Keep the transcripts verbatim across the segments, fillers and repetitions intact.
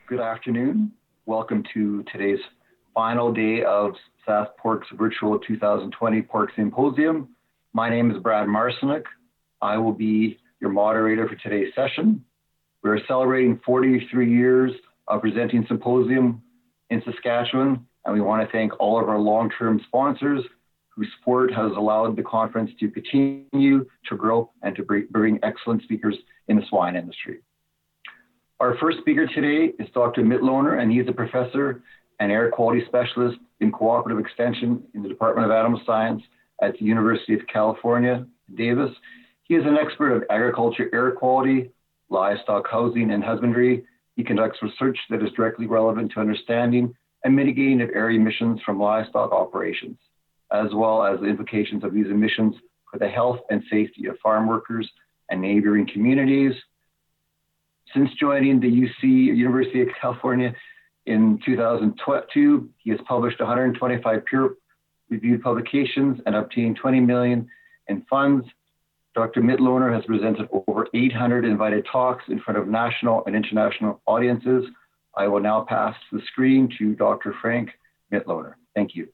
Good afternoon. Welcome to today's final day of S A S Pork's virtual two thousand twenty Pork Symposium. My name is Brad Marcinek. I will be your moderator for today's session. We're celebrating forty-three years of presenting symposium in Saskatchewan, and we want to thank all of our long-term sponsors whose support has allowed the conference to continue to grow and to bring excellent speakers in the swine industry. Our first speaker today is Doctor Mitt Lohner, and he's a professor and air quality specialist in cooperative extension in the Department of Animal Science at the University of California, Davis. He is an expert of agriculture, air quality, livestock housing, and husbandry. He conducts research that is directly relevant to understanding and mitigating of air emissions from livestock operations, as well as the implications of these emissions for the health and safety of farm workers and neighboring communities. Since joining the U C, University of California, in two thousand two, he has published one hundred twenty-five peer-reviewed publications and obtained twenty million dollars in funds. Doctor Mitt Lohner has presented over eight hundred invited talks in front of national and international audiences. I will now pass the screen to Doctor Frank Mitt Lohner. Thank you.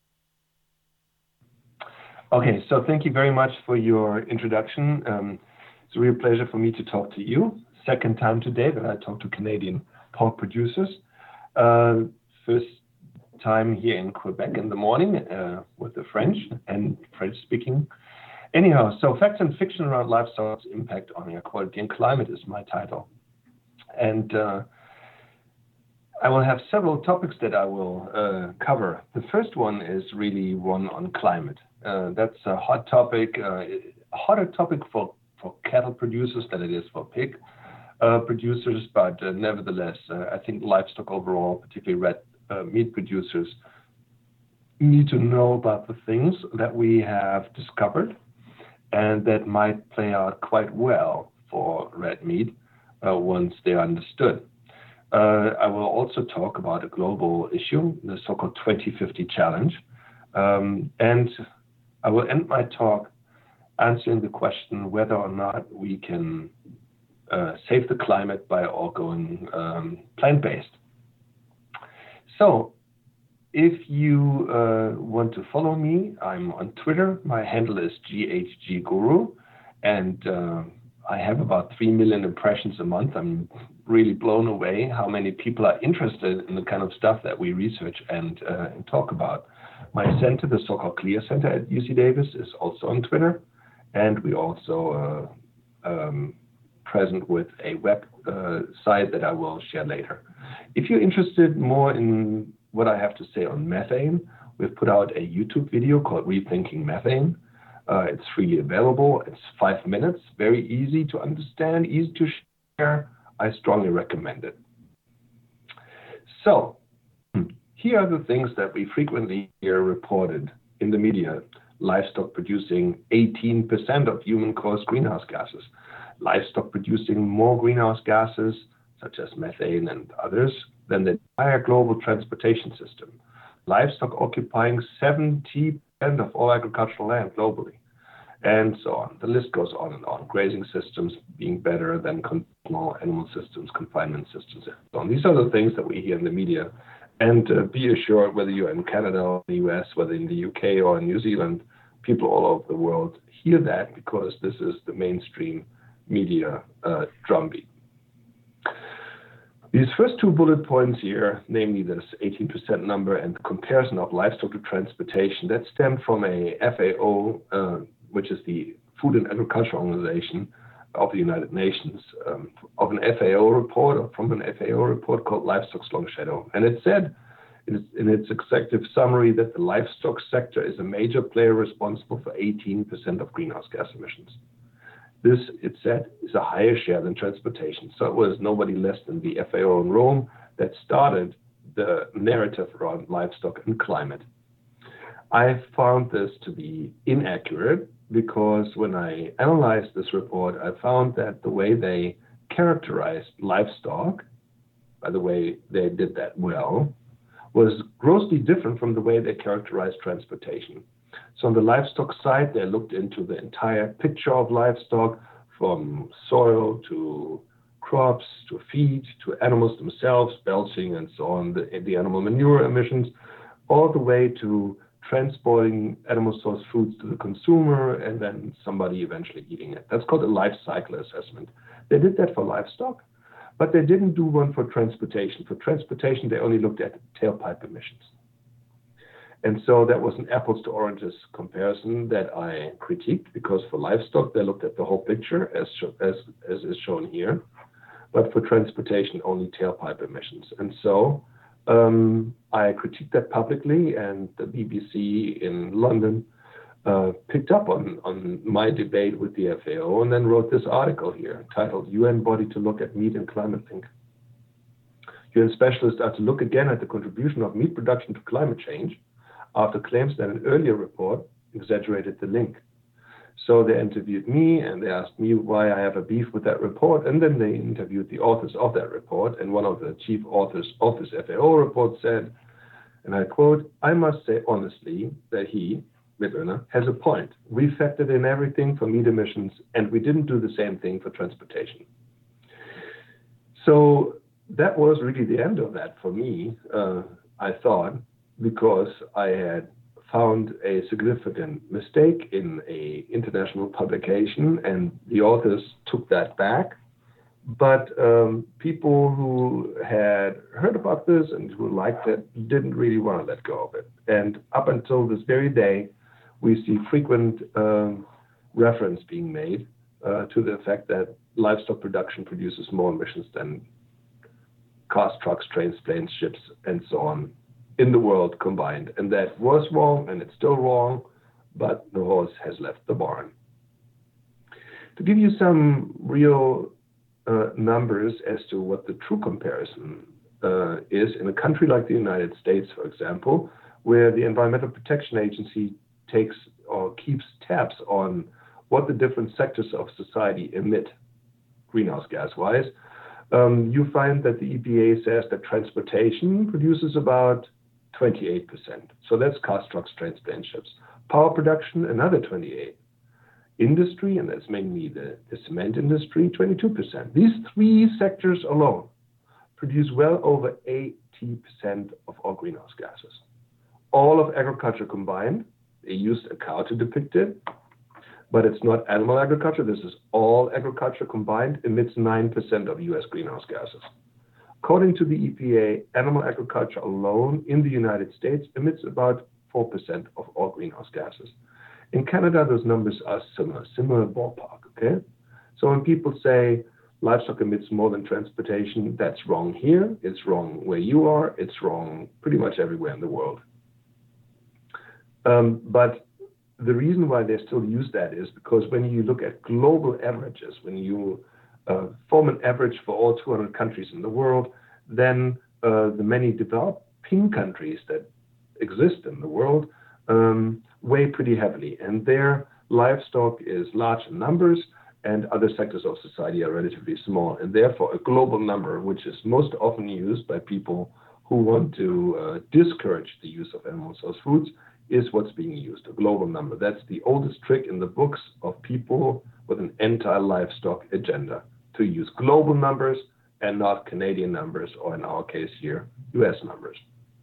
Okay, so thank you very much for your introduction. Um, it's a real pleasure for me to talk to you. Second time today that I talk to Canadian pork producers. Uh, first time here in Quebec in the morning uh, with the French and French speaking. Anyhow, so facts and fiction around livestock's impact on air quality and climate is my title. And uh, I will have several topics that I will uh, cover. The first one is really one on climate. Uh, that's a hot topic, uh, a hotter topic for, for cattle producers than it is for pig uh, producers, but uh, nevertheless, uh, I think livestock overall, particularly red uh, meat producers, need to know about the things that we have discovered and that might play out quite well for red meat uh, once they're understood. Uh, I will also talk about a global issue, the so-called twenty fifty challenge, um, and I will end my talk answering the question whether or not we can uh, save the climate by all going um, plant-based. So, if you uh, want to follow me, I'm on Twitter. My handle is G H G Guru, and uh, I have about three million impressions a month. I'm really blown away how many people are interested in the kind of stuff that we research and, uh, and talk about. My center, the so-called CLEAR Center at U C Davis, is also on Twitter, and we also uh, um, present with a web uh, site that I will share later. If you're interested more in what I have to say on methane, we've put out a YouTube video called Rethinking Methane. Uh, it's freely available. It's five minutes, very easy to understand, easy to share. I strongly recommend it. So, here are the things that we frequently hear reported in the media. Livestock producing eighteen percent of human-caused greenhouse gases. Livestock producing more greenhouse gases, such as methane and others, than the entire global transportation system. Livestock occupying seventy percent of all agricultural land globally, and so on. The list goes on and on. Grazing systems being better than conventional animal systems, confinement systems, and so on. These are the things that we hear in the media. And uh, be assured, whether you're in Canada or the U S, whether in the U K or in New Zealand, people all over the world hear that because this is the mainstream media uh, drumbeat. These first two bullet points here, namely this eighteen percent number and the comparison of livestock to transportation, that stemmed from a F A O, uh, which is the Food and Agriculture Organization of the United Nations, um, of an F A O report, or from an F A O report called Livestock's Long Shadow. And it said in its, in its executive summary that the livestock sector is a major player responsible for eighteen percent of greenhouse gas emissions. This, it said, is a higher share than transportation. So it was nobody less than the F A O in Rome that started the narrative around livestock and climate. I found this to be inaccurate because when I analyzed this report, I found that the way they characterized livestock, by the way they did that well, was grossly different from the way they characterized transportation. So on the livestock side, they looked into the entire picture of livestock, from soil to crops, to feed, to animals themselves, belching and so on, the, the animal manure emissions, all the way to transporting animal source foods to the consumer and then somebody eventually eating it. That's called a life cycle assessment. They did that for livestock, but they didn't do one for transportation. For transportation, they only looked at tailpipe emissions. And so that was an apples to oranges comparison that I critiqued, because for livestock, they looked at the whole picture as, as, as is shown here. But for transportation, only tailpipe emissions. And so um, I critiqued that publicly, and the B B C in London uh, picked up on, on my debate with the F A O and then wrote this article here titled U N Body to Look at Meat and Climate Link. U N specialists are to look again at the contribution of meat production to climate change, after claims that an earlier report exaggerated the link. So they interviewed me and they asked me why I have a beef with that report, and then they interviewed the authors of that report, and one of the chief authors of this F A O report said, and I quote, "I must say honestly that he, Mitterner, has a point. We factored in everything for meat emissions and we didn't do the same thing for transportation." So that was really the end of that for me, uh, I thought, because I had found a significant mistake in a international publication, and the authors took that back. But um, people who had heard about this and who liked it didn't really want to let go of it. And up until this very day, we see frequent um, reference being made uh, to the fact that livestock production produces more emissions than cars, trucks, trains, planes, ships, and so on in the world combined. And that was wrong, and it's still wrong, but the horse has left the barn. To give you some real uh, numbers as to what the true comparison uh, is, in a country like the United States, for example, where the Environmental Protection Agency takes or keeps tabs on what the different sectors of society emit greenhouse gas-wise, um, you find that the E P A says that transportation produces about twenty-eight percent. So that's cars, trucks, trains, planes, ships. Power production, another twenty-eight. Industry, and that's mainly the, the cement industry, twenty-two percent. These three sectors alone produce well over eighty percent of all greenhouse gases. All of agriculture combined, they used a cow to depict it, but it's not animal agriculture. This is all agriculture combined, emits nine percent of U S greenhouse gases. According to the E P A, animal agriculture alone in the United States emits about four percent of all greenhouse gases. In Canada, those numbers are similar, similar ballpark, okay? So when people say livestock emits more than transportation, that's wrong here, it's wrong where you are, it's wrong pretty much everywhere in the world. Um, but the reason why they still use that is because when you look at global averages, when you uh, form an average for all two hundred countries in the world, then uh, the many developing countries that exist in the world um, weigh pretty heavily. And their livestock is large in numbers, and other sectors of society are relatively small. And therefore, a global number, which is most often used by people who want to uh, discourage the use of animal source foods, is what's being used, a global number. That's the oldest trick in the books of people with an anti-livestock agenda, to use global numbers and not Canadian numbers, or in our case here, U S numbers.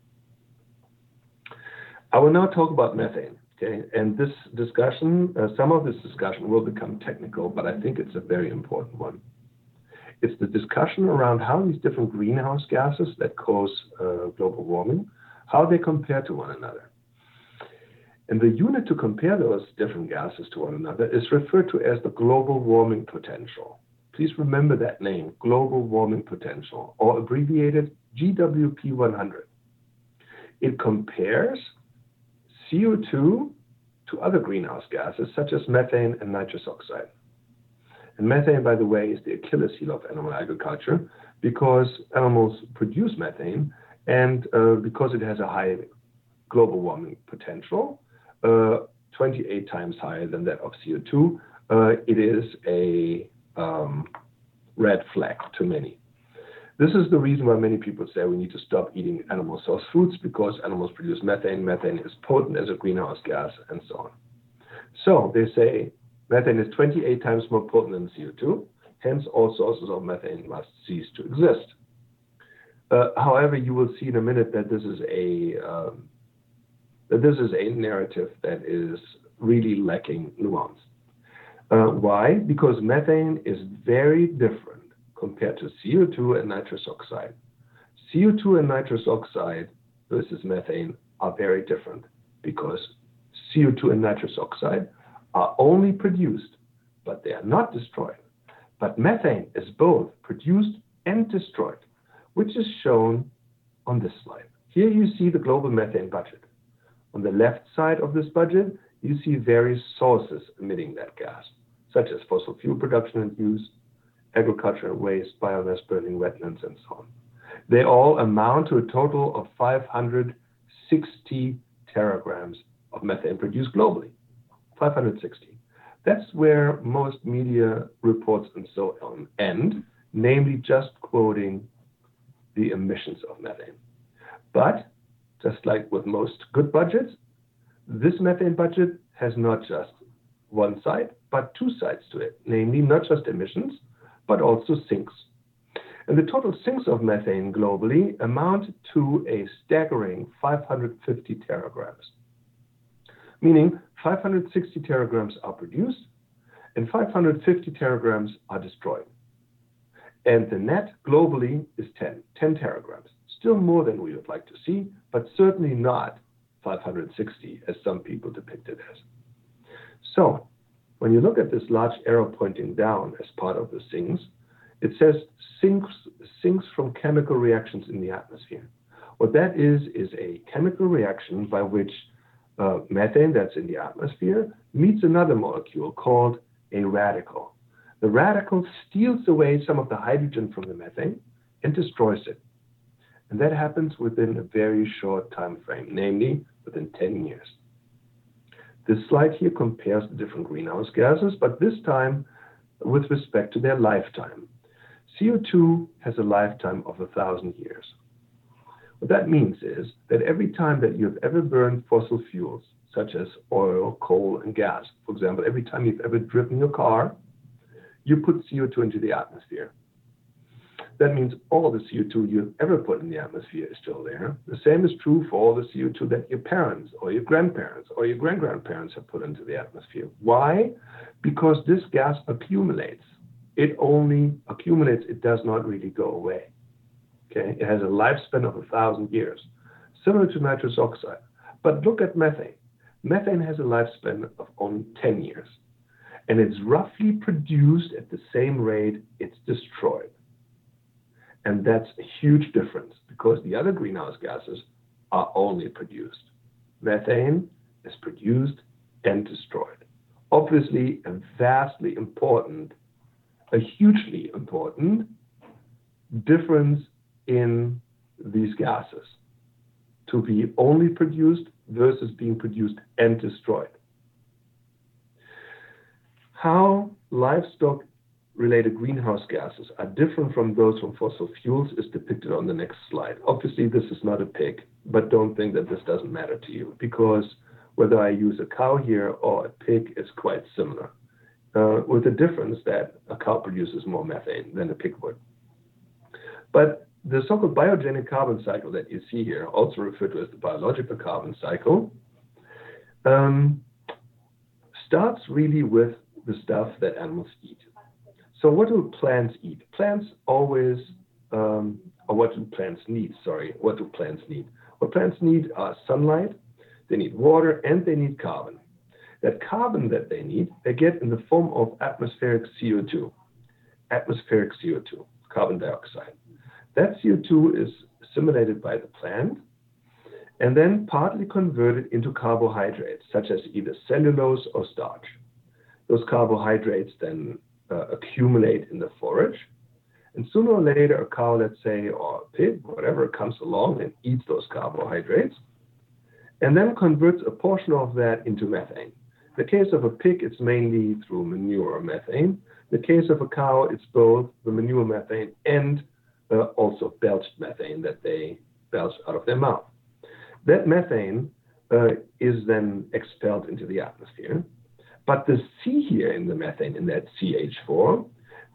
I will now talk about methane, okay? And this discussion, uh, some of this discussion will become technical, but I think it's a very important one. It's the discussion around how these different greenhouse gases that cause uh, global warming, how they compare to one another. And the unit to compare those different gases to one another is referred to as the global warming potential. Please remember that name, global warming potential, or abbreviated G W P one hundred. It compares C O two to other greenhouse gases such as methane and nitrous oxide. And methane, by the way, is the Achilles heel of animal agriculture because animals produce methane, and uh, because it has a high global warming potential, uh, twenty-eight times higher than that of C O two, uh, it is a um, red flag to many. This is the reason why many people say we need to stop eating animal source foods, because animals produce methane. Methane is potent as a greenhouse gas, and so on. So they say methane is twenty-eight times more potent than C O two. Hence, all sources of methane must cease to exist. Uh, however, you will see in a minute that this is a um, that this is a narrative that is really lacking nuance. Uh, why? Because methane is very different compared to C O two and nitrous oxide. C O two and nitrous oxide versus methane are very different because C O two and nitrous oxide are only produced, but they are not destroyed. But methane is both produced and destroyed, which is shown on this slide. Here you see the global methane budget. On the left side of this budget, you see various sources emitting that gas, such as fossil fuel production and use, agricultural waste, biomass burning, wetlands, and so on. They all amount to a total of five hundred sixty teragrams of methane produced globally. five hundred sixty. That's where most media reports and so on end, namely just quoting the emissions of methane. But just like with most good budgets, this methane budget has not just one side, but two sides to it, namely not just emissions, but also sinks. And the total sinks of methane globally amount to a staggering five hundred fifty teragrams, meaning five hundred sixty teragrams are produced and five hundred fifty teragrams are destroyed. And the net globally is ten, ten teragrams, still more than we would like to see, but certainly not five hundred sixty as some people depict it as. So when you look at this large arrow pointing down as part of the sinks, it says sinks, sinks from chemical reactions in the atmosphere. What that is, is a chemical reaction by which uh, methane that's in the atmosphere meets another molecule called a radical. The radical steals away some of the hydrogen from the methane and destroys it. And that happens within a very short time frame, namely within ten years. This slide here compares the different greenhouse gases, but this time with respect to their lifetime. C O two has a lifetime of a thousand years. What that means is that every time that you've ever burned fossil fuels, such as oil, coal, and gas, for example, every time you've ever driven your car, you put C O two into the atmosphere. That means all the C O two you've ever put in the atmosphere is still there. The same is true for all the C O two that your parents or your grandparents or your grand-grandparents have put into the atmosphere. Why? Because this gas accumulates. It only accumulates, it does not really go away. Okay? It has a lifespan of a thousand years, similar to nitrous oxide. But look at methane. Methane has a lifespan of only ten years. And it's roughly produced at the same rate it's destroyed. And that's a huge difference because the other greenhouse gases are only produced. Methane is produced and destroyed. Obviously, a vastly important, a hugely important difference in these gases to be only produced versus being produced and destroyed. How livestock related greenhouse gases are different from those from fossil fuels is depicted on the next slide. Obviously, this is not a pig, but don't think that this doesn't matter to you because whether I use a cow here or a pig is quite similar, uh, with the difference that a cow produces more methane than a pig would. But the so-called biogenic carbon cycle that you see here, also referred to as the biological carbon cycle, um, starts really with the stuff that animals eat. So what do plants eat? Plants always, um, or what do plants need? Sorry, what do plants need? What plants need are sunlight, they need water, and they need carbon. That carbon that they need, they get in the form of atmospheric C O two. Atmospheric C O two, carbon dioxide. That C O two is assimilated by the plant and then partly converted into carbohydrates, such as either cellulose or starch. Those carbohydrates then uh, accumulate in the forage, and sooner or later a cow, let's say, or a pig, whatever, comes along and eats those carbohydrates, and then converts a portion of that into methane. In the case of a pig, it's mainly through manure methane. In the case of a cow, it's both the manure methane and uh, also belched methane that they belch out of their mouth. That methane uh, is then expelled into the atmosphere. But the C here in the methane, in that C H four,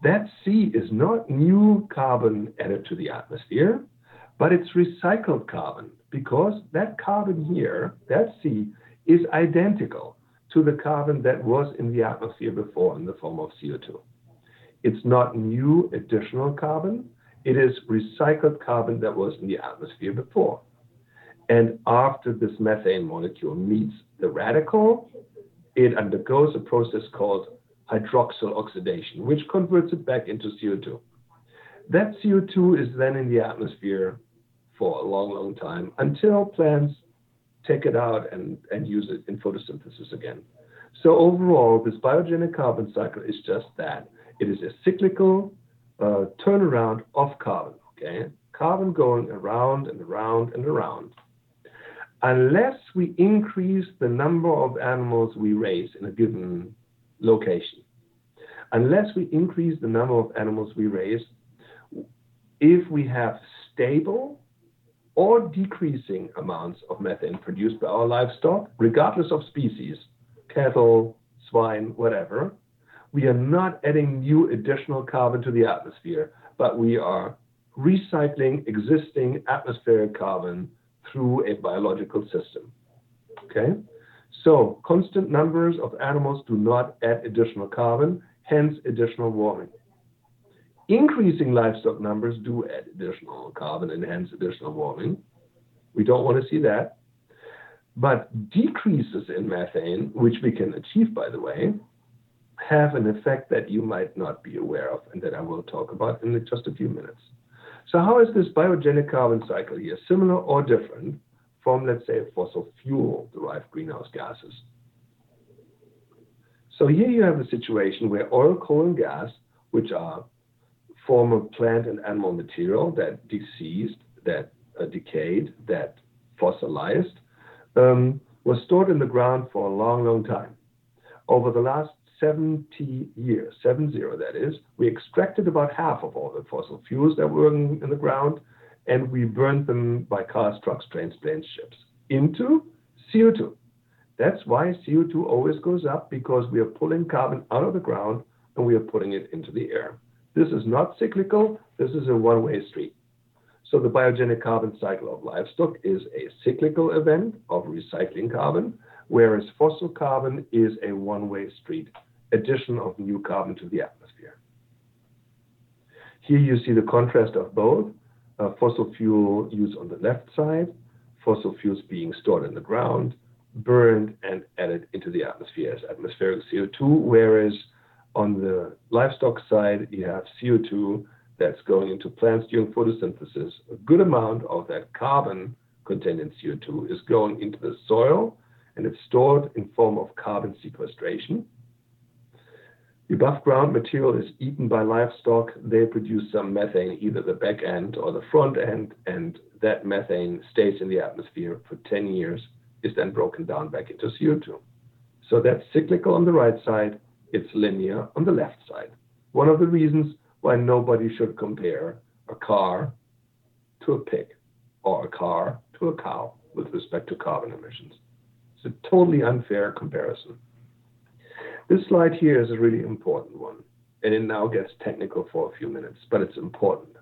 That C is not new carbon added to the atmosphere, but it's recycled carbon, because that carbon here, that C, is identical to the carbon that was in the atmosphere before in the form of C O two. It's not new additional carbon, it is recycled carbon that was in the atmosphere before. And after this methane molecule meets the radical, it undergoes a process called hydroxyl oxidation, which converts it back into C O two. That C O two is then in the atmosphere for a long, long time until plants take it out and, and use it in photosynthesis again. So overall, this biogenic carbon cycle is just that. It is a cyclical uh, turnaround of carbon, okay? Carbon going around and around and around. Unless we increase the number of animals we raise in a given location, unless we increase the number of animals we raise, if we have stable or decreasing amounts of methane produced by our livestock, regardless of species, cattle, swine, whatever, we are not adding new additional carbon to the atmosphere, but we are recycling existing atmospheric carbon through a biological system. Okay? So constant numbers of animals do not add additional carbon, hence additional warming. Increasing livestock numbers do add additional carbon and hence additional warming. We don't want to see that. But decreases in methane, which we can achieve, by the way, have an effect that you might not be aware of and that I will talk about in just a few minutes. So how is this biogenic carbon cycle here similar or different from, let's say, fossil fuel-derived greenhouse gases? So here you have a situation where oil, coal, and gas, which are former plant and animal material that deceased, that uh, decayed, that fossilized, um, was stored in the ground for a long, long time. Over the last seventy years, seven zero that is, we extracted about half of all the fossil fuels that were in, in the ground, and we burned them by cars, trucks, trains, planes, ships into C O two. That's why C O two always goes up, because we are pulling carbon out of the ground and we are putting it into the air. This is not cyclical, this is a one-way street. So the biogenic carbon cycle of livestock is a cyclical event of recycling carbon, whereas fossil carbon is a one-way street, addition of new carbon to the atmosphere. Here you see the contrast of both, uh, fossil fuel use on the left side, fossil fuels being stored in the ground, burned and added into the atmosphere as atmospheric C O two, whereas on the livestock side, you have C O two that's going into plants during photosynthesis. A good amount of that carbon contained in C O two is going into the soil, and it's stored in form of carbon sequestration. The above ground material is eaten by livestock. They produce some methane, either the back end or the front end, and that methane stays in the atmosphere for ten years, is then broken down back into C O two. So that's cyclical on the right side, it's linear on the left side. One of the reasons why nobody should compare a car to a pig or a car to a cow with respect to carbon emissions. It's a totally unfair comparison. This slide here is a really important one, and it now gets technical for a few minutes, but it's important.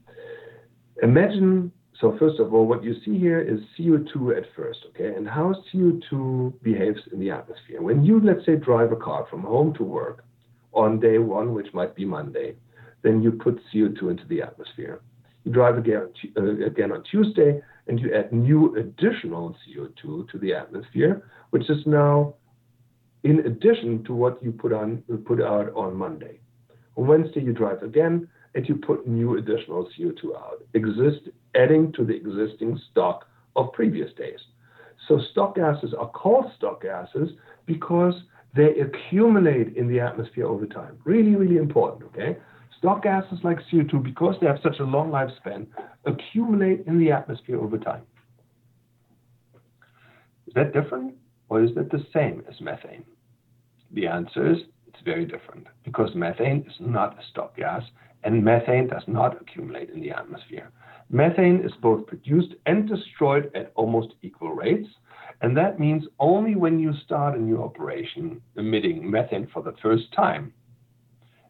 Imagine, so first of all, what you see here is C O two at first, okay? And how C O two behaves in the atmosphere. When you, let's say, drive a car from home to work on day one, which might be Monday, then you put C O two into the atmosphere. You drive again, uh, again on Tuesday, and you add new additional C O two to the atmosphere, which is now in addition to what you put on put out on Monday. On Wednesday, you drive again, and you put new additional C O two out, exist, adding to the existing stock of previous days. So stock gases are called stock gases because they accumulate in the atmosphere over time. Really, really important, okay? Stock gases like C O two, because they have such a long lifespan, accumulate in the atmosphere over time. Is that different, or is that the same as methane? The answer is it's very different, because methane is not a stock gas, and methane does not accumulate in the atmosphere. Methane is both produced and destroyed at almost equal rates, and that means only when you start a new operation emitting methane for the first time,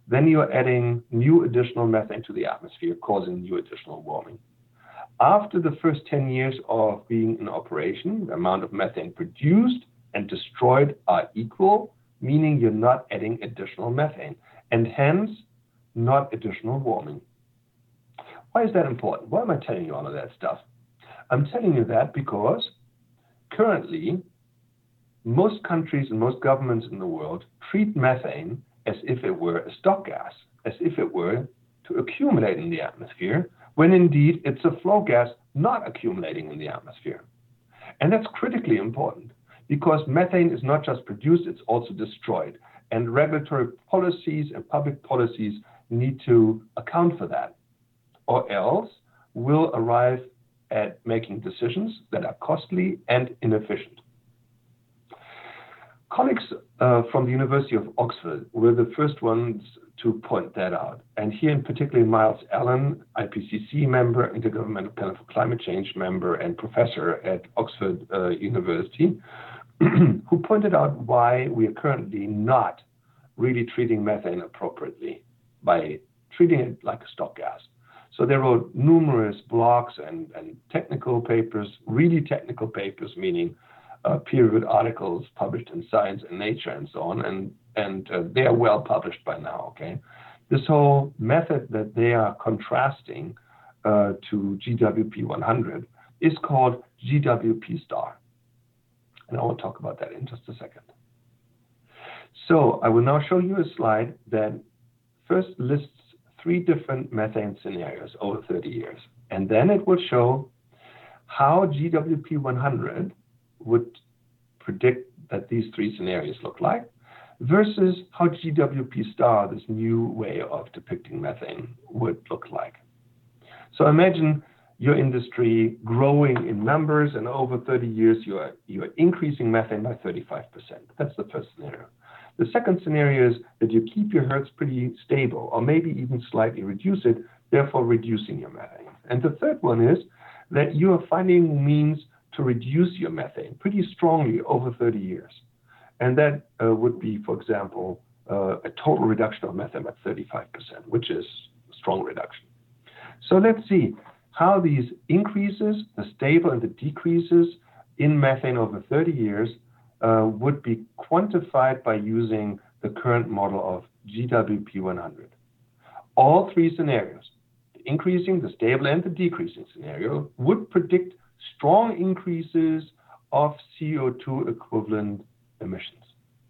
then you're adding new additional methane to the atmosphere, causing new additional warming. After the first ten years of being in operation, the amount of methane produced and destroyed are equal, meaning you're not adding additional methane, and hence not additional warming. Why is that important? Why am I telling you all of that stuff? I'm telling you that because currently, most countries and most governments in the world treat methane as if it were a stock gas, as if it were to accumulate in the atmosphere, when indeed it's a flow gas not accumulating in the atmosphere. And that's critically important because methane is not just produced, it's also destroyed. And regulatory policies and public policies need to account for that, or else we'll arrive at making decisions that are costly and inefficient. Colleagues uh, from the University of Oxford were the first ones to point that out. And here in particular, Miles Allen, I P C C member, Intergovernmental Panel for Climate Change member, and professor at Oxford uh, University, who pointed out why we are currently not really treating methane appropriately by treating it like a stock gas. So they wrote numerous blogs and, and technical papers, really technical papers, meaning uh, peer-reviewed articles published in Science and Nature and so on, and, and uh, they are well published by now, okay? This whole method that they are contrasting uh, to G W P one hundred is called G W P star. And I will talk about that in just a second. So I will now show you a slide that first lists three different methane scenarios over thirty years. And then it will show how G W P one hundred would predict that these three scenarios look like versus how G W P star, this new way of depicting methane, would look like. So imagine your industry growing in numbers, and over thirty years, you are, you are increasing methane by thirty-five percent. That's the first scenario. The second scenario is that you keep your herds pretty stable, or maybe even slightly reduce it, therefore reducing your methane. And the third one is that you are finding means to reduce your methane pretty strongly over thirty years. And that uh, would be, for example, uh, a total reduction of methane by thirty-five percent, which is a strong reduction. So let's see how these increases, the stable and the decreases in methane over thirty years, uh, would be quantified by using the current model of G W P one hundred. All three scenarios, the increasing, the stable, and the decreasing scenario, would predict strong increases of C O two equivalent emissions.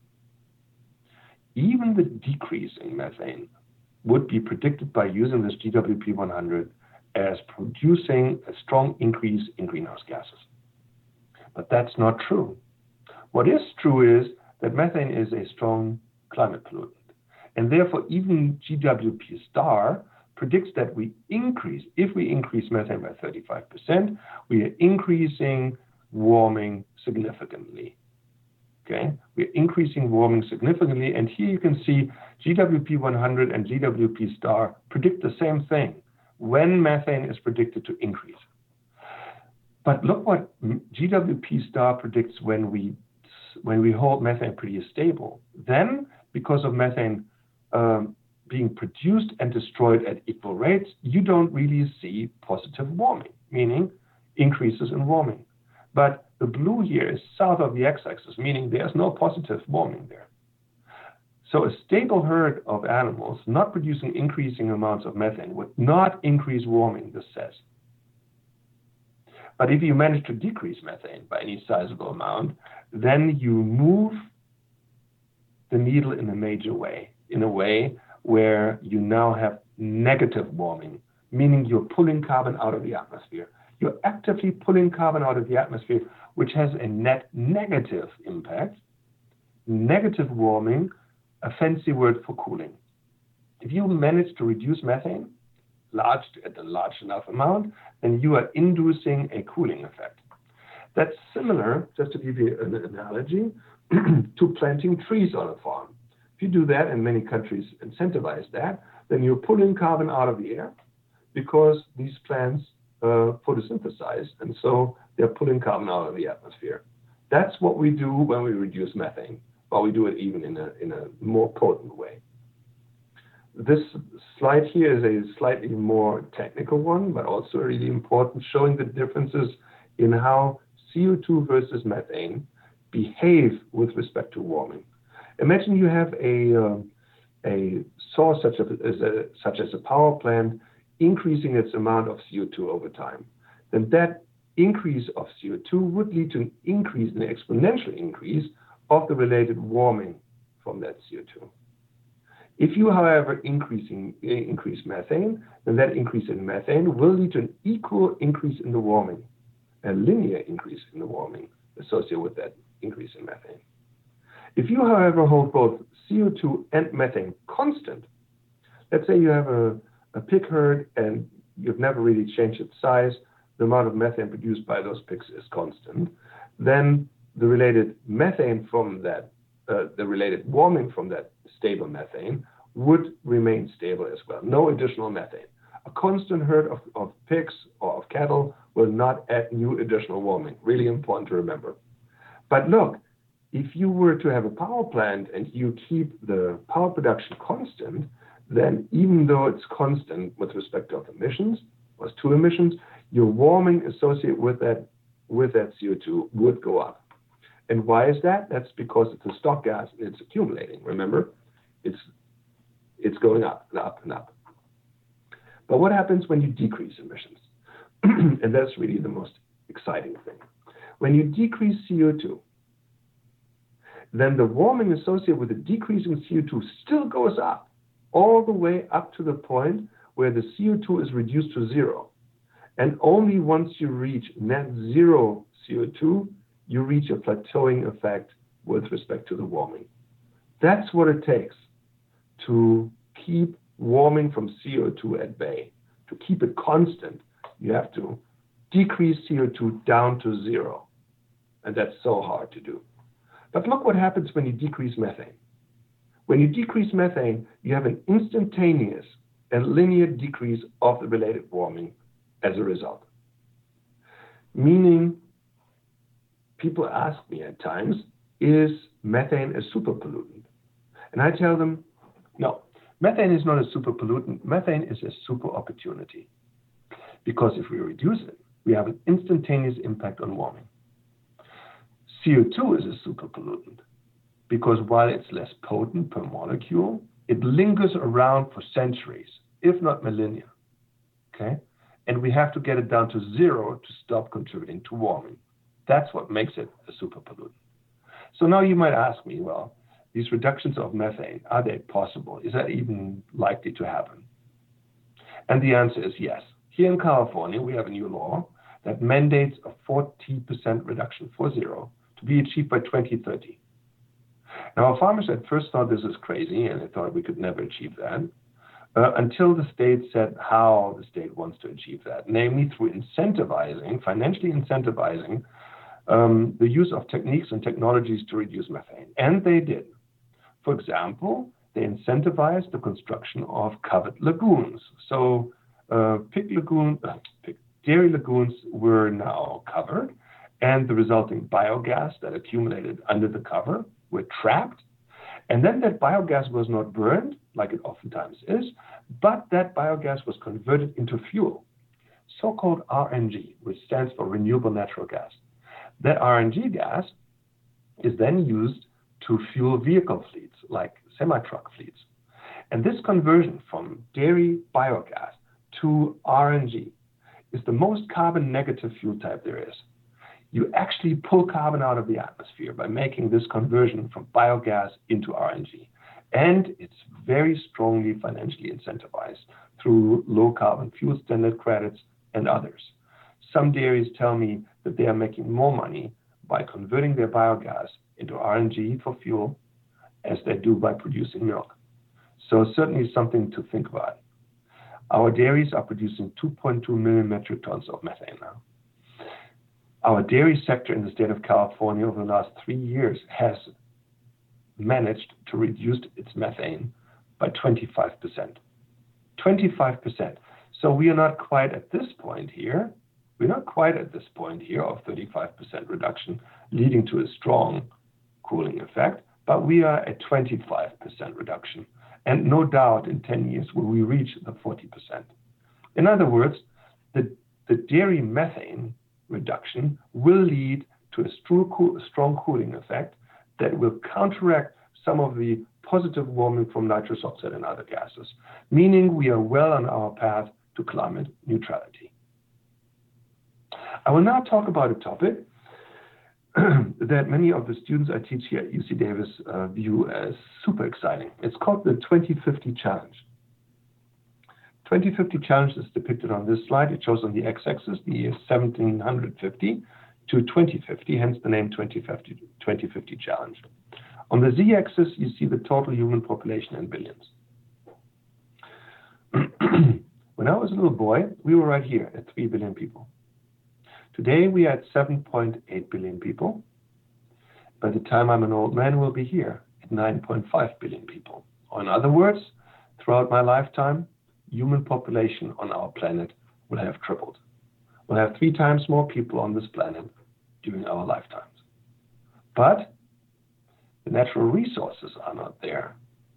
Even the decreasing methane would be predicted by using this G W P one hundred as producing a strong increase in greenhouse gases. But that's not true. What is true is that methane is a strong climate pollutant. And therefore, even G W P star predicts that we increase, if we increase methane by thirty-five percent, we are increasing warming significantly. Okay, we're increasing warming significantly. And here you can see G W P one hundred and G W P star predict the same thing when methane is predicted to increase. But look what G W P star predicts when we when we hold methane pretty stable. Then, because of methane um, being produced and destroyed at equal rates, you don't really see positive warming, meaning increases in warming. But the blue here is south of the x-axis, meaning there's no positive warming there. So a stable herd of animals not producing increasing amounts of methane would not increase warming, this says. But if you manage to decrease methane by any sizable amount, then you move the needle in a major way, in a way where you now have negative warming, meaning you're pulling carbon out of the atmosphere. You're actively pulling carbon out of the atmosphere, which has a net negative impact. Negative warming, a fancy word for cooling. If you manage to reduce methane large at a large enough amount, then you are inducing a cooling effect. That's similar, just to give you an analogy, to planting trees on a farm. If you do that, and many countries incentivize that, then you're pulling carbon out of the air because these plants uh, photosynthesize, and so they're pulling carbon out of the atmosphere. That's what we do when we reduce methane, but we do it even in a, in a more potent way. this slide here is a slightly more technical one, but also really important, showing the differences in how C O two versus methane behave with respect to warming. Imagine you have a, uh, a source such as a, such as a power plant increasing its amount of C O two over time. Then that increase of C O two would lead to an increase, an exponential increase of the related warming from that C O two. If you, however, increasing, increase methane, then that increase in methane will lead to an equal increase in the warming, a linear increase in the warming associated with that increase in methane. If you, however, hold both C O two and methane constant, let's say you have a, a pig herd and you've never really changed its size, the amount of methane produced by those pigs is constant, then the related methane from that, uh, the related warming from that stable methane would remain stable as well. No additional methane. A constant herd of, of pigs or of cattle will not add new additional warming. Really important to remember. But look, if you were to have a power plant and you keep the power production constant, then even though it's constant with respect to emissions, was two emissions, your warming associated with that, with that C O two would go up. And why is that? That's because it's a stock gas and it's accumulating. Remember, it's, it's going up and up and up. But what happens when you decrease emissions? And that's really the most exciting thing. When you decrease C O two, then the warming associated with the decrease in C O two still goes up, all the way up to the point where the C O two is reduced to zero. And only once you reach net zero C O two, you reach a plateauing effect with respect to the warming. That's what it takes to keep warming from C O two at bay. To keep it constant, you have to decrease C O two down to zero. And that's so hard to do. But look what happens when you decrease methane. When you decrease methane, you have an instantaneous and linear decrease of the related warming as a result. Meaning, people ask me at times, is methane a super pollutant? And I tell them, no, methane is not a super pollutant. Methane is a super opportunity. Because if we reduce it, we have an instantaneous impact on warming. C O two is a super pollutant because while it's less potent per molecule, it lingers around for centuries, if not millennia. Okay? And we have to get it down to zero to stop contributing to warming. That's what makes it a super pollutant. So now you might ask me, well, these reductions of methane, are they possible? Is that even likely to happen? And the answer is yes. Here in California, we have a new law that mandates a forty percent reduction, for zero, to be achieved by twenty thirty. Now, our farmers at first thought this was crazy, and they thought we could never achieve that, uh, until the state said how the state wants to achieve that, namely through incentivizing, financially incentivizing, um, the use of techniques and technologies to reduce methane. And they did. For example, they incentivized the construction of covered lagoons. So uh, pig lagoon, uh, pig, dairy lagoons were now covered, and the resulting biogas that accumulated under the cover were trapped. And then that biogas was not burned, like it oftentimes is, but that biogas was converted into fuel, so-called R N G, which stands for renewable natural gas. That R N G gas is then used to fuel vehicle fleets, like semi-truck fleets. And this conversion from dairy biogas to R N G is the most carbon negative fuel type there is. You actually pull carbon out of the atmosphere by making this conversion from biogas into R N G. And it's very strongly financially incentivized through low carbon fuel standard credits and others. Some dairies tell me that they are making more money by converting their biogas into R N G for fuel as they do by producing milk. So certainly something to think about. Our dairies are producing two point two million metric tons of methane now. Our dairy sector in the state of California over the last three years has managed to reduce its methane by twenty-five percent. twenty-five percent. So we are not quite at this point here. We're not quite at this point here of thirty-five percent reduction, leading to a strong cooling effect, but we are at twenty-five percent reduction. And no doubt in ten years will we reach the forty percent. In other words, the, the dairy methane reduction will lead to a strong cooling effect that will counteract some of the positive warming from nitrous oxide and other gases, meaning we are well on our path to climate neutrality. I will now talk about a topic that many of the students I teach here at U C Davis uh, view as super exciting. It's called the twenty fifty Challenge. twenty fifty Challenge is depicted on this slide. It shows on the x-axis the year seventeen fifty to twenty fifty, hence the name twenty fifty Challenge. On the z-axis, you see the total human population in billions. When I was a little boy, we were right here at three billion people. Today, we are at seven point eight billion people. By the time I'm an old man, we'll be here at nine point five billion people. Or in other words, throughout my lifetime, human population on our planet will have tripled. We'll have three times more people on this planet during our lifetimes. But the natural resources are not there.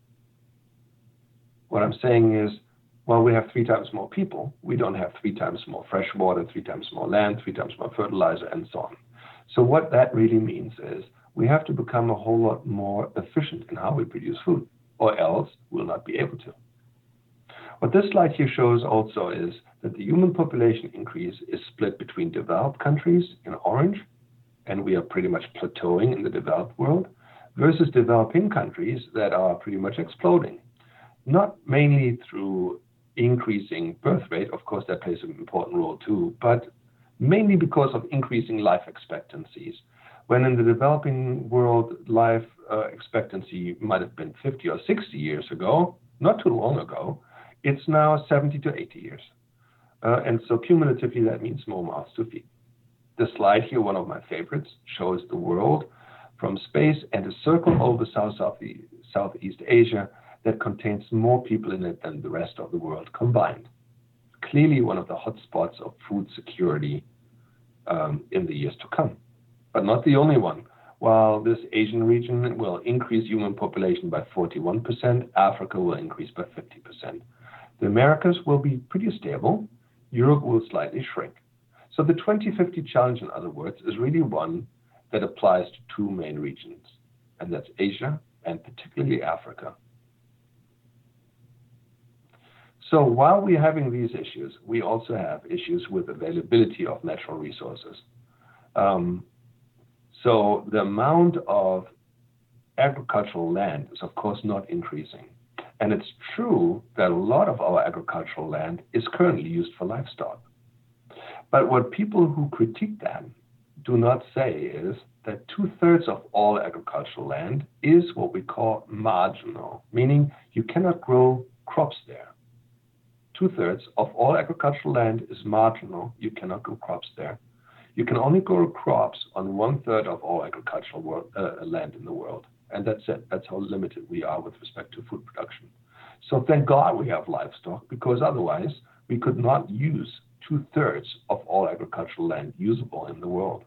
What I'm saying is, while we have three times more people, we don't have three times more fresh water, three times more land, three times more fertilizer, and so on. So what that really means is we have to become a whole lot more efficient in how we produce food, or else we'll not be able to. What this slide here shows also is that the human population increase is split between developed countries in orange, and we are pretty much plateauing in the developed world, versus developing countries that are pretty much exploding. Not mainly through increasing birth rate, of course that plays an important role too, but mainly because of increasing life expectancies. When in the developing world, life uh, expectancy might have been fifty or sixty years ago, not too long ago, it's now seventy to eighty years. Uh, and so cumulatively, that means more mouths to feed. The slide here, one of my favorites, shows the world from space and a circle over South, South, Southeast Asia that contains more people in it than the rest of the world combined. Clearly one of the hotspots of food security um, in the years to come, but not the only one. While this Asian region will increase human population by forty-one percent, Africa will increase by fifty percent. The Americas will be pretty stable, Europe will slightly shrink. So the twenty fifty Challenge, in other words, is really one that applies to two main regions, and that's Asia and particularly Africa. So while we're having these issues, we also have issues with availability of natural resources. Um, so the amount of agricultural land is, of course, not increasing. And it's true that a lot of our agricultural land is currently used for livestock. But what people who critique that do not say is that two-thirds of all agricultural land is what we call marginal, meaning you cannot grow crops there. Two-thirds of all agricultural land is marginal. You cannot grow crops there. You can only grow crops on one-third of all agricultural world, uh, land in the world. And that's it. That's how limited we are with respect to food production. So thank God we have livestock, because otherwise we could not use two-thirds of all agricultural land usable in the world.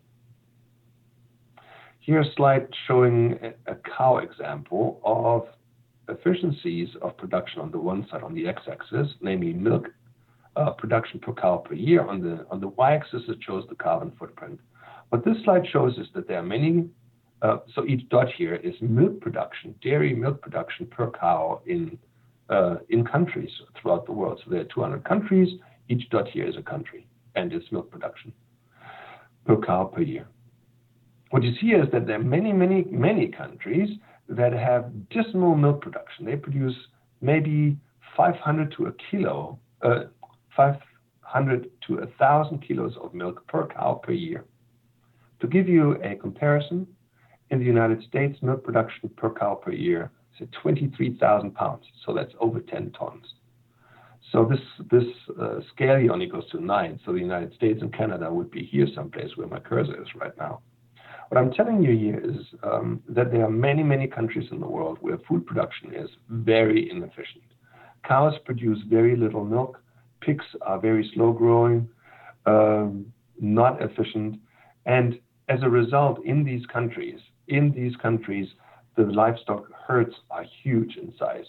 Here's a slide showing a cow example of efficiencies of production on the one side, on the x-axis, namely milk uh, production per cow per year. On the on the y-axis, it shows the carbon footprint. What this slide shows is that there are many, uh, so each dot here is milk production, dairy milk production per cow in uh, in countries throughout the world. So there are two hundred countries. Each dot here is a country and its milk production per cow per year. What you see is that there are many, many, many countries that have dismal milk production. They produce maybe five hundred to a kilo, uh, five hundred to a thousand kilos of milk per cow per year. To give you a comparison, in the United States, milk production per cow per year is at twenty-three thousand pounds. So that's over ten tons. So this this uh, scale here only goes to nine. So the United States and Canada would be here someplace where my cursor is right now. What I'm telling you here is um, that there are many, many countries in the world where food production is very inefficient. Cows produce very little milk. Pigs are very slow growing, um, not efficient. And as a result, in these countries, in these countries, the livestock herds are huge in size,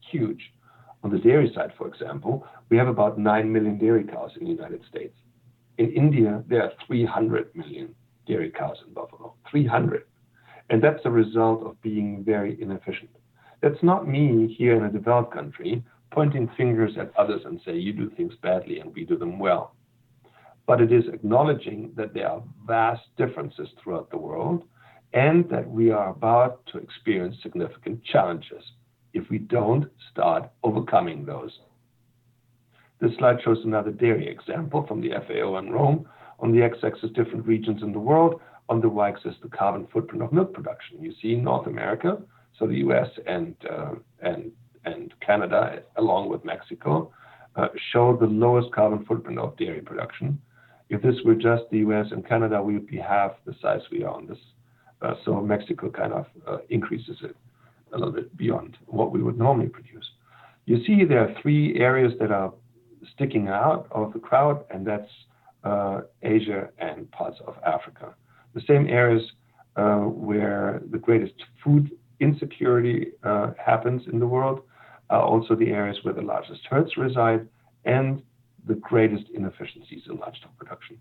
huge. On the dairy side, for example, we have about nine million dairy cows in the United States. In India, there are three hundred million dairy cows in buffalo, three hundred. And that's a result of being very inefficient. That's not me here in a developed country pointing fingers at others and say, you do things badly and we do them well. But it is acknowledging that there are vast differences throughout the world and that we are about to experience significant challenges if we don't start overcoming those. This slide shows another dairy example from the F A O in Rome. On the x-axis, different regions in the world. On the y-axis, the carbon footprint of milk production. You see North America, so the U S and uh, and and Canada, along with Mexico, uh, show the lowest carbon footprint of dairy production. If this were just the U S and Canada, we would be half the size we are on this. Uh, so Mexico kind of uh, increases it a little bit beyond what we would normally produce. You see there are three areas that are sticking out of the crowd, and that's uh, Asia and parts of Africa. The same areas uh, where the greatest food insecurity uh, happens in the world are also the areas where the largest herds reside and the greatest inefficiencies in livestock production.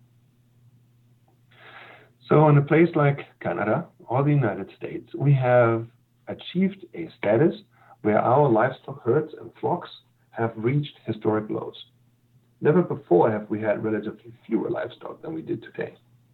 So in a place like Canada or the United States, we have achieved a status where our livestock herds and flocks have reached historic lows. Never before have we had relatively fewer livestock than we did today.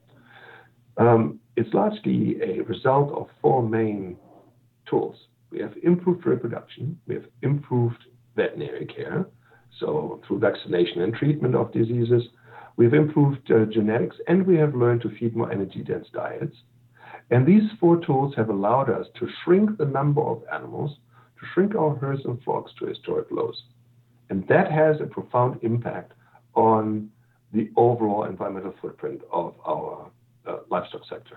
Um, it's largely a result of four main tools. We have improved reproduction, we have improved veterinary care, so through vaccination and treatment of diseases, we've improved uh, genetics, and we have learned to feed more energy-dense diets. And these four tools have allowed us to shrink the number of animals, to shrink our herds and flocks to historic lows. And that has a profound impact on the overall environmental footprint of our uh, livestock sector.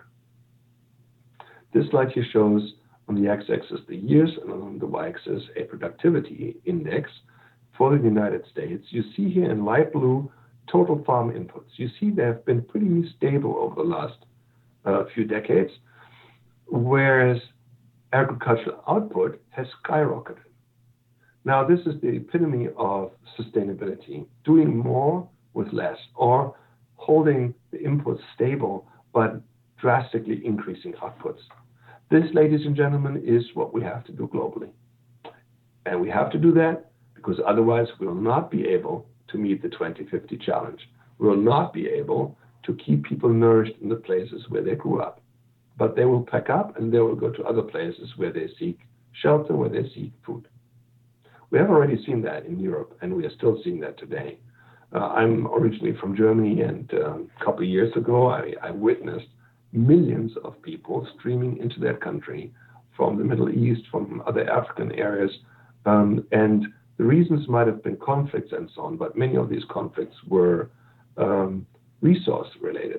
This slide here shows on the x-axis the years and on the y-axis a productivity index for the United States. You see here in light blue total farm inputs. You see they have been pretty stable over the last uh, few decades, whereas agricultural output has skyrocketed. Now, this is the epitome of sustainability, doing more with less, or holding the inputs stable, but drastically increasing outputs. This, ladies and gentlemen, is what we have to do globally. And we have to do that because otherwise we will not be able to meet the twenty fifty challenge. We will not be able to keep people nourished in the places where they grew up. But they will pack up and they will go to other places where they seek shelter, where they seek food. We have already seen that in Europe, and we are still seeing that today. Uh, I'm originally from Germany, and um, a couple of years ago, I, I witnessed millions of people streaming into that country from the Middle East, from other African areas. Um, and the reasons might have been conflicts and so on, but many of these conflicts were um, resource related.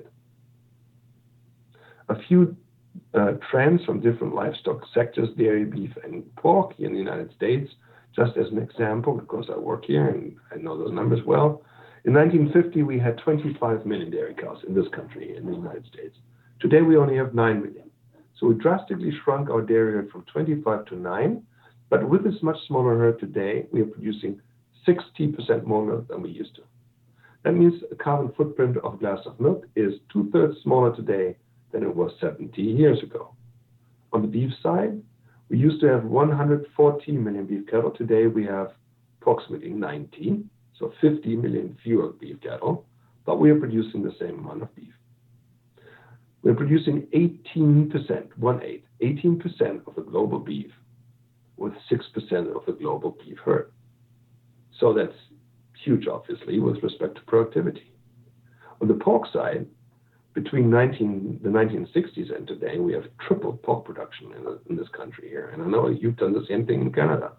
A few uh, trends from different livestock sectors, dairy, beef, and pork here in the United States, just as an example, because I work here and I know those numbers well. In nineteen fifty, we had twenty-five million dairy cows in this country, in the United States. Today, we only have nine million. So we drastically shrunk our dairy herd from twenty-five to nine, but with this much smaller herd today, we are producing sixty percent more milk than we used to. That means the carbon footprint of a glass of milk is two-thirds smaller today than it was seventy years ago. On the beef side, we used to have one hundred fourteen million beef cattle. Today, we have approximately ninety, so fifty million fewer beef cattle, but we are producing the same amount of beef. We're producing eighteen percent, one eight, eighteen percent of the global beef with six percent of the global beef herd. So that's huge, obviously, with respect to productivity. On the pork side, between nineteen, the nineteen sixties and today, we have tripled pork production in, the, in this country here. And I know you've done the same thing in Canada.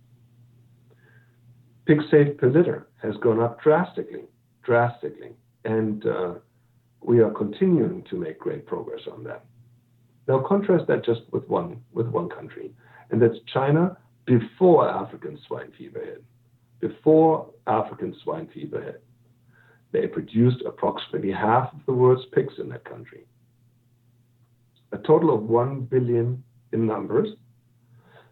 Pig safe per litter has gone up drastically, drastically. And uh, we are continuing to make great progress on that. Now contrast that just with one, with one country, and that's China before African swine fever hit. Before African swine fever hit, they produced approximately half of the world's pigs in that country. A total of one billion in numbers.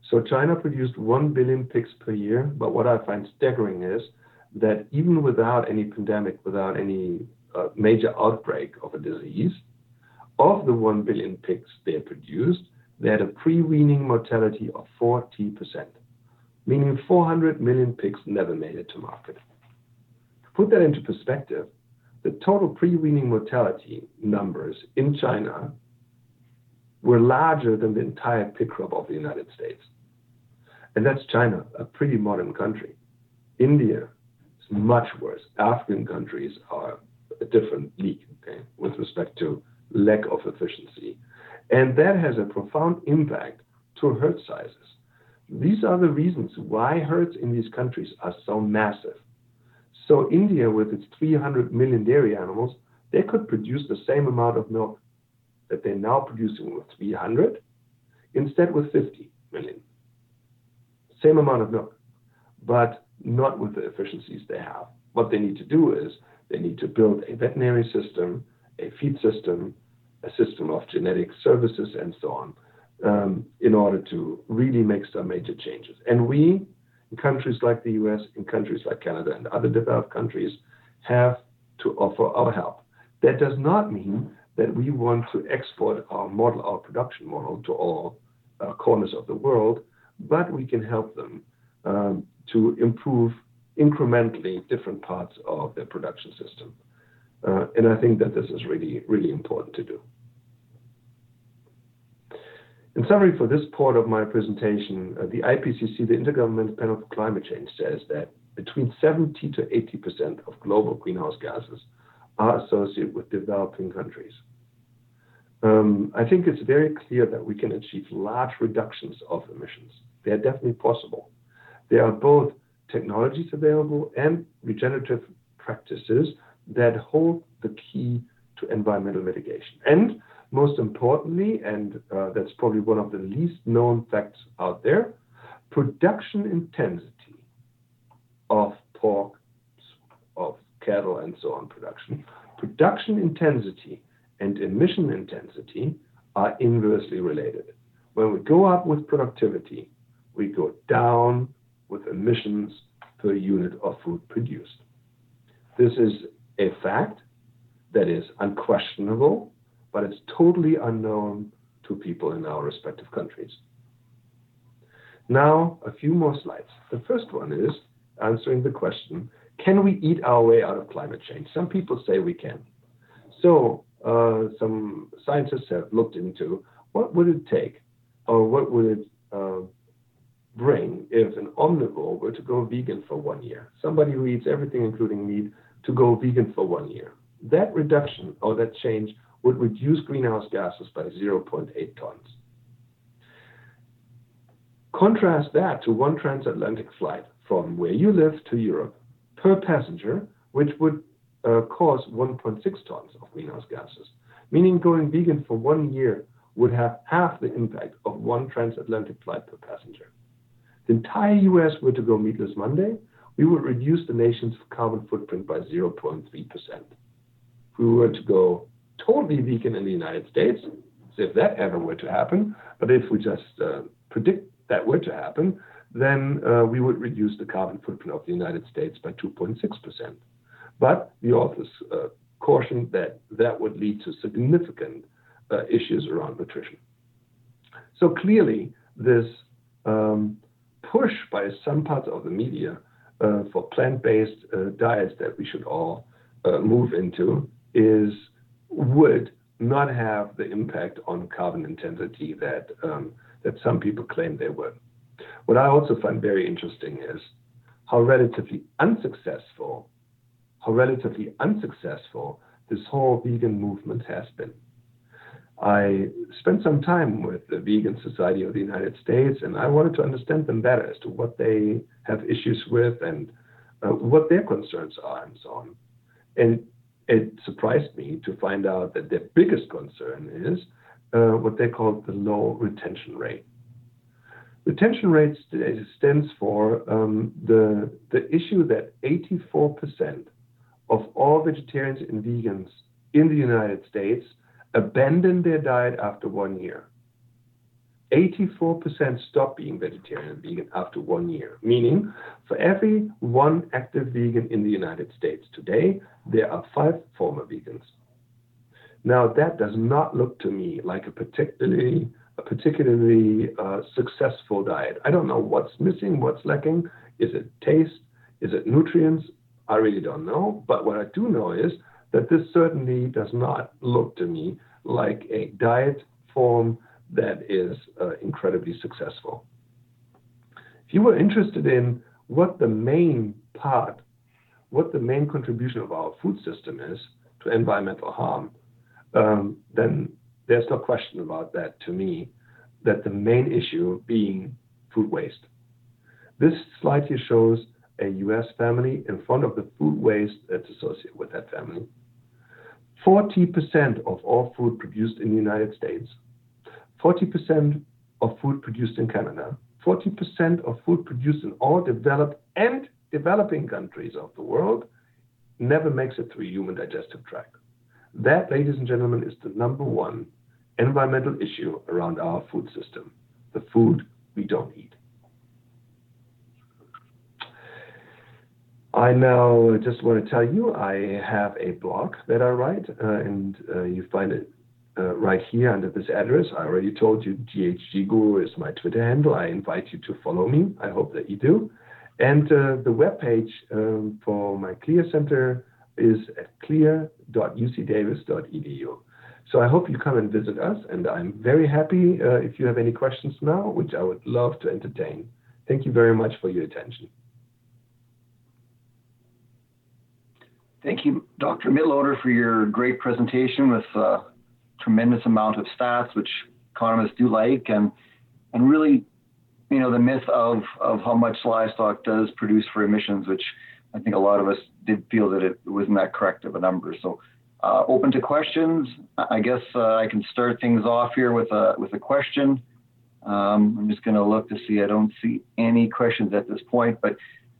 So China produced one billion pigs per year, but what I find staggering is that even without any pandemic, without any uh, major outbreak of a disease, of the one billion pigs they produced, they had a pre-weaning mortality of forty percent, meaning four hundred million pigs never made it to market. To put that into perspective, the total pre-weaning mortality numbers in China were larger than the entire pig crop of the United States. And that's China, a pretty modern country. India is much worse. African countries are a different league, okay, with respect to lack of efficiency. And that has a profound impact to herd sizes. These are the reasons why herds in these countries are so massive. So India, with its three hundred million dairy animals, they could produce the same amount of milk that they're now producing with three hundred, instead with fifty million. Same amount of milk, but not with the efficiencies they have. What they need to do is they need to build a veterinary system, a feed system, a system of genetic services, and so on, um, in order to really make some major changes. And we, in countries like the U S, in countries like Canada and other developed countries, have to offer our help. That does not mean that we want to export our model, our production model, to all uh, corners of the world, but we can help them um, to improve incrementally different parts of their production system. Uh, and I think that this is really, really important to do. In summary, for this part of my presentation, uh, the I P C C, the Intergovernmental Panel for Climate Change, says that between seventy to eighty percent of global greenhouse gases are associated with developing countries. Um, I think it's very clear that we can achieve large reductions of emissions. They are definitely possible. There are both technologies available and regenerative practices that hold the key to environmental mitigation. And most importantly, and uh, that's probably one of the least known facts out there, production intensity of pork, of cattle, and so on production, production intensity and emission intensity are inversely related. When we go up with productivity, we go down with emissions per unit of food produced. This is a fact that is unquestionable, but it's totally unknown to people in our respective countries. Now, a few more slides. The first one is answering the question, can we eat our way out of climate change? Some people say we can. So uh, some scientists have looked into what would it take, or what would it uh, bring if an omnivore were to go vegan for one year. Somebody who eats everything, including meat, to go vegan for one year. That reduction or that change would reduce greenhouse gases by zero point eight tons. Contrast that to one transatlantic flight from where you live to Europe per passenger, which would uh, cause one point six tons of greenhouse gases, meaning going vegan for one year would have half the impact of one transatlantic flight per passenger. The entire U S were to go meatless Monday, we would reduce the nation's carbon footprint by zero point three percent. If we were to go totally vegan in the United States, as if that ever were to happen, but if we just uh, predict that were to happen, then uh, we would reduce the carbon footprint of the United States by two point six percent. But the authors uh, cautioned that that would lead to significant uh, issues around nutrition. So clearly, this um, push by some parts of the media uh, for plant-based uh, diets that we should all uh, move into is would not have the impact on carbon intensity that um, that some people claim they would. What I also find very interesting is how relatively unsuccessful, how relatively unsuccessful this whole vegan movement has been. I spent some time with the Vegan Society of the United States, and I wanted to understand them better as to what they have issues with and uh, what their concerns are and so on. And it surprised me to find out that their biggest concern is uh, what they call the low retention rate. Retention rate stands for um, the, the issue that eighty-four percent of all vegetarians and vegans in the United States abandon their diet after one year. eighty-four percent stop being vegetarian and vegan after one year, meaning for every one active vegan in the United States today, there are five former vegans. Now, that does not look to me like a particularly a particularly uh, successful diet. I don't know what's missing, what's lacking. Is it taste? Is it nutrients? I really don't know. But what I do know is that this certainly does not look to me like a diet form that is uh, incredibly successful. If you were interested in what the main part, what the main contribution of our food system is to environmental harm, um, then there's no question about that to me, that the main issue being food waste. This slide here shows a U S family in front of the food waste that's associated with that family. forty percent of all food produced in the United States, forty percent of food produced in Canada, forty percent of food produced in all developed and developing countries of the world never makes it through human digestive tract. That, ladies and gentlemen, is the number one environmental issue around our food system, the food we don't eat. I now just want to tell you I have a blog that I write, uh, and uh, you find it uh, right here under this address. I already told you G H G Guru is my Twitter handle. I invite you to follow me. I hope that you do. And uh, the webpage um, for my CLEAR Center is at clear dot u c davis dot e d u. So I hope you come and visit us, and I'm very happy uh, if you have any questions now, which I would love to entertain. Thank you very much for your attention. Thank you, Doctor Mitloehner, for your great presentation with a tremendous amount of stats, which economists do like, and and really, you know, the myth of, of how much livestock does produce for emissions, which I think a lot of us did feel that it wasn't that correct of a number. So uh, open to questions. I guess uh, I can start things off here with a, with a question. Um, I'm just going to look to see. I don't see any questions at this point, but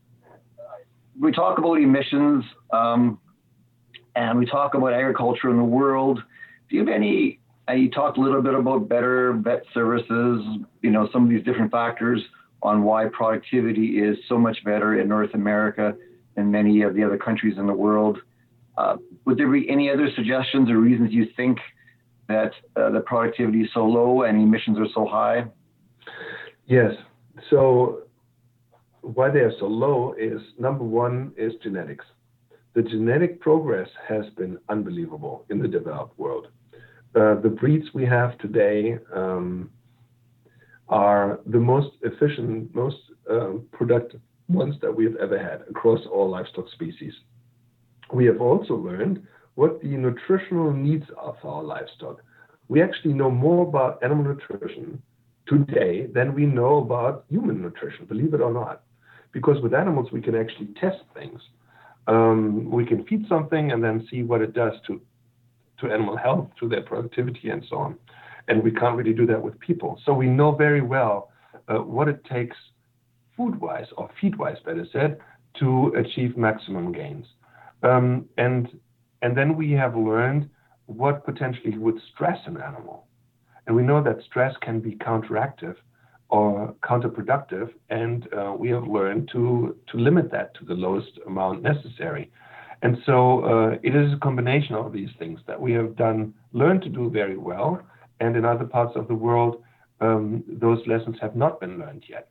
we talk about emissions um, and we talk about agriculture in the world. Do you have any, uh, you talked a little bit about better vet services, you know, some of these different factors on why productivity is so much better in North America than many of the other countries in the world. Uh, would there be any other suggestions or reasons you think that uh, the productivity is so low and emissions are so high? Yes. So why they are so low is, number one, is genetics. The genetic progress has been unbelievable in the developed world. Uh, the breeds we have today um, are the most efficient, most um, productive ones that we have ever had across all livestock species. We have also learned what the nutritional needs are for our livestock. We actually know more about animal nutrition today than we know about human nutrition, believe it or not. Because with animals, we can actually test things. Um, we can feed something and then see what it does to, to animal health, to their productivity, and so on. And we can't really do that with people. So we know very well uh, what it takes food-wise, or feed-wise, better said, to achieve maximum gains. Um, and, and then we have learned what potentially would stress an animal. And we know that stress can be counteractive or counterproductive, and uh, we have learned to, to limit that to the lowest amount necessary. And so uh, it is a combination of these things that we have done, learned to do very well, and in other parts of the world, um, those lessons have not been learned yet.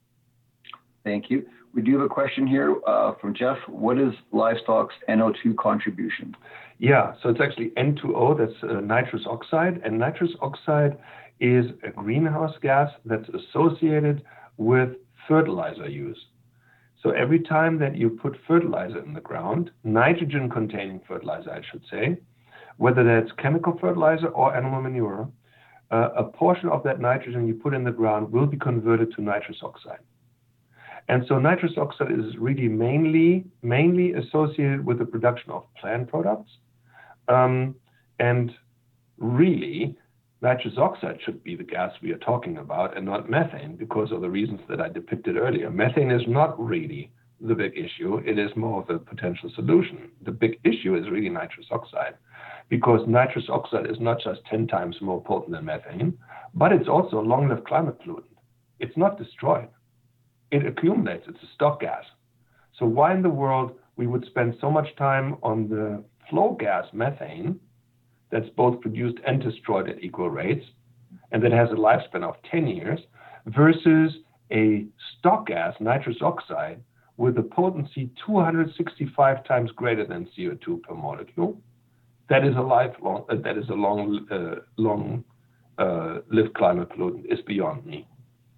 Thank you. We do have a question here uh, from Jeff. What is livestock's N O two contribution? Yeah, so it's actually N two O, that's uh, nitrous oxide, and nitrous oxide is a greenhouse gas that's associated with fertilizer use. So every time that you put fertilizer in the ground, nitrogen-containing fertilizer, I should say, whether that's chemical fertilizer or animal manure, uh, a portion of that nitrogen you put in the ground will be converted to nitrous oxide. And so nitrous oxide is really mainly, mainly associated with the production of plant products. Um, and really, nitrous oxide should be the gas we are talking about and not methane, because of the reasons that I depicted earlier. Methane is not really the big issue. It is more of a potential solution. The big issue is really nitrous oxide. because nitrous oxide is not just ten times more potent than methane, but it's also a long-lived climate pollutant. It's not destroyed. It accumulates. It's a stock gas. So why in the world we would spend so much time on the flow gas methane that's both produced and destroyed at equal rates, and that has a lifespan of ten years, versus a stock gas, nitrous oxide, with a potency two hundred sixty-five times greater than C O two per molecule. That is a lifelong, uh, that is a long, uh, long uh, lived climate pollutant, is beyond me.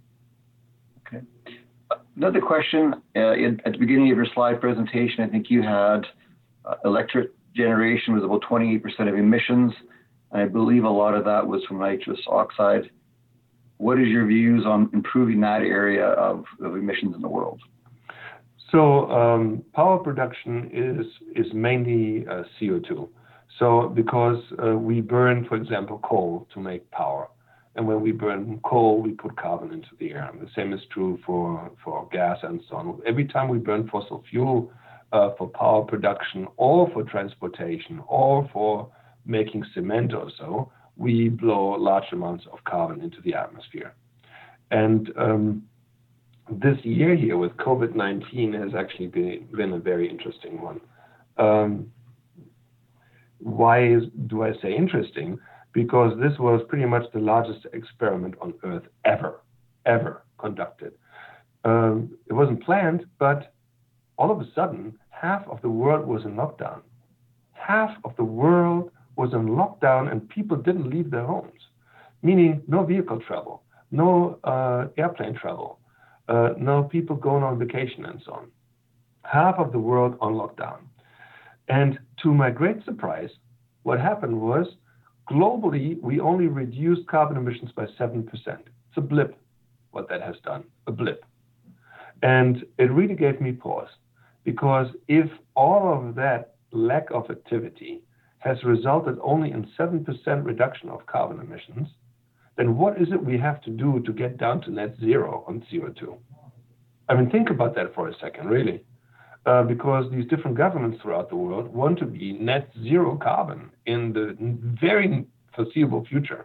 Okay. Another question, uh, in, at the beginning of your slide presentation, I think you had uh, electric generation was about twenty-eight percent of emissions, and I believe a lot of that was from nitrous oxide. What is your views on improving that area of, of emissions in the world? So um, power production is is mainly uh, C O two. So because uh, we burn, for example, coal to make power. And when we burn coal, we put carbon into the air. And the same is true for, for gas and so on. Every time we burn fossil fuel uh, for power production or for transportation or for making cement or so, we blow large amounts of carbon into the atmosphere. And um, this year here with COVID nineteen has actually been, been a very interesting one. Um, why is, do I say interesting? Because this was pretty much the largest experiment on Earth ever, ever conducted. Um, it wasn't planned, but all of a sudden, half of the world was in lockdown. Half of the world was in lockdown and people didn't leave their homes, meaning no vehicle travel, no uh, airplane travel, uh, no people going on vacation and so on. Half of the world on lockdown. And to my great surprise, what happened was, globally, we only reduced carbon emissions by seven percent. It's a blip, what that has done, a blip. And it really gave me pause, because if all of that lack of activity has resulted only in seven percent reduction of carbon emissions, then what is it we have to do to get down to net zero on C O two? I mean, think about that for a second, really. Uh, because these different governments throughout the world want to be net zero carbon in the very foreseeable future.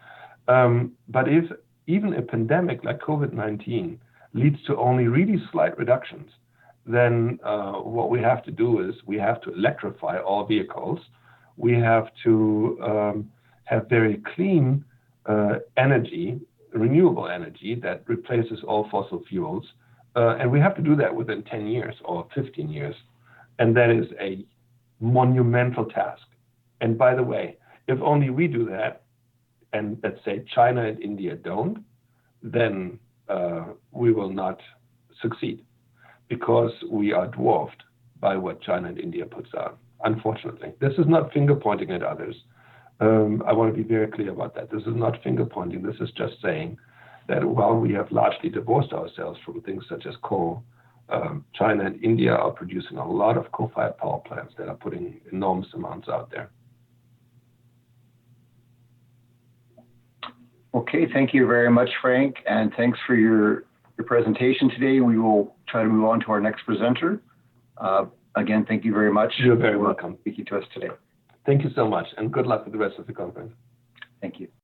Um, but if even a pandemic like COVID nineteen leads to only really slight reductions, then uh, what we have to do is we have to electrify all vehicles. We have to um, have very clean uh, energy, renewable energy that replaces all fossil fuels. Uh, and we have to do that within ten years or fifteen years. And that is a monumental task. And by the way, if only we do that, and let's say China and India don't, then uh, we will not succeed, because we are dwarfed by what China and India puts out, unfortunately. This is not finger pointing at others. Um, I want to be very clear about that. This is not finger pointing. This is just saying that while we have largely divorced ourselves from things such as coal, um, China and India are producing a lot of coal-fired power plants that are putting enormous amounts out there. Okay, thank you very much, Frank, and thanks for your, your presentation today. We will try to move on to our next presenter. Uh, again, thank you very much. You're very welcome. Speaking to us today. Thank you so much, and good luck with the rest of the conference. Thank you.